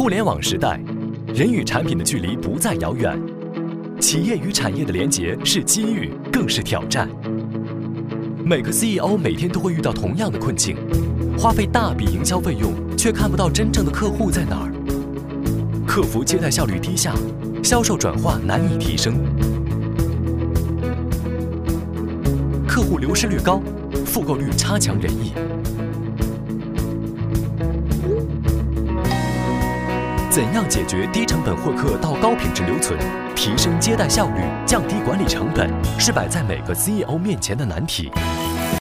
互联网时代，人与产品的距离不再遥远，企业与产业的连结是机遇，更是挑战。每个 CEO 每天都会遇到同样的困境，花费大笔营销费用，却看不到真正的客户在哪儿。客服接待效率低下，销售转化难以提升，客户流失率高，复购率差强人意。怎样解决低成本获客到高品质留存，提升接待效率，降低管理成本，是摆在每个 CEO 面前的难题。